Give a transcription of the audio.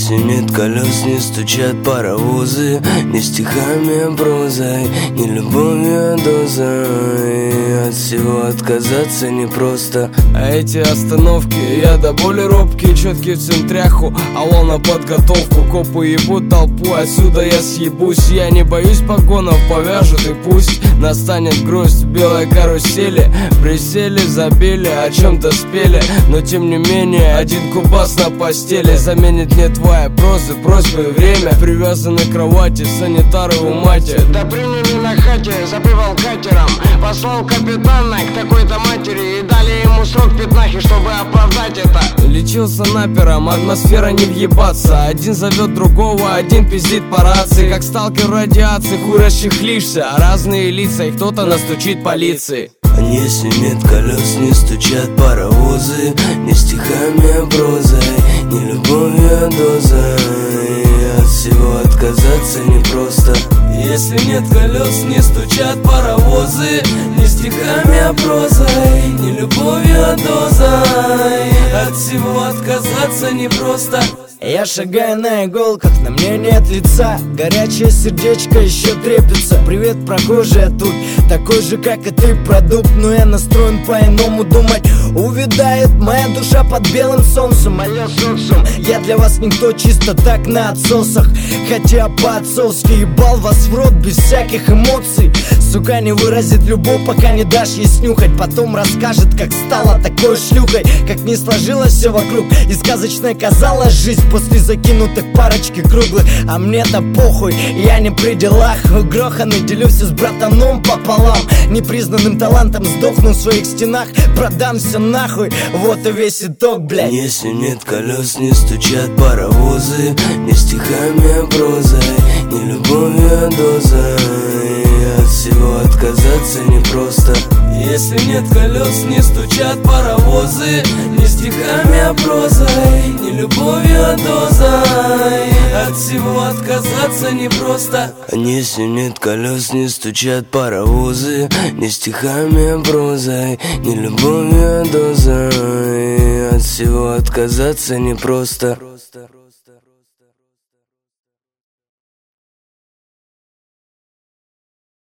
Если нет колес, не стучат паровозы, не стихами, а прозой, не любовью, а дозой. От всего отказаться непросто. А эти остановки, я до боли робкий, четкий в центряху, алло на подготовку. Копы ебут толпу, отсюда я съебусь. Я не боюсь погонов, повяжут и пусть настанет грусть в белой карусели. Присели, забили, о чем-то спели, но тем не менее один кубас на постели заменит мне твои прозы, просьбы и время. Привязаны к кровати, санитары у мати. Да приняли на хате, забывал катером. Послал капитана к такой-то матери и дали ему срок пятнахи, чтобы оправдать это. Лечился напером, атмосфера не въебаться. Один зовет другого, один пиздит по рации. Как сталкер в радиации, хуй расчехлишься. Разные лица, и кто-то настучит полиции. Если нет колес, не стучат паровозы, не стихами, а прозой, не любовью, а дозой. От всего отказаться непросто. Если нет колес, не стучат паровозы, не стихами, а прозой, не любовью, а дозой. От всего отказаться непросто. Я шагаю на иголках, на мне нет лица. Горячее сердечко еще трепится. Привет, прохожий, я тут такой же, как и ты, продукт. Но я настроен по-иному думать. Увядает моя душа под белым солнцем. Алло, социум, я для вас никто, чисто так на отсосах. Хотя по-отцовски ебал вас в рот без всяких эмоций. Сука не выразит любовь, пока не дашь ей снюхать. Потом расскажет, как стала такой шлюхой, как не сложилось все вокруг и сказочной казалась жизнь после закинутых парочки круглых. А мне-то похуй, я не при делах. Угроханный, делю все с братаном пополам. Непризнанным талантом сдохну в своих стенах. Продамся нахуй, вот и весь итог, блядь. Если нет колес, не стучат паровозы, не стихами, а прозой, не любовью, а дозой. От всего отказаться непросто. Если нет колес, не стучат паровозы, не стихами, а прозой, не любовью, а дозой. От всего отказаться непросто. Если нет колес, не стучат паровозы, не стихами, а прозой, не любовью, а дозой. От всего отказаться непросто.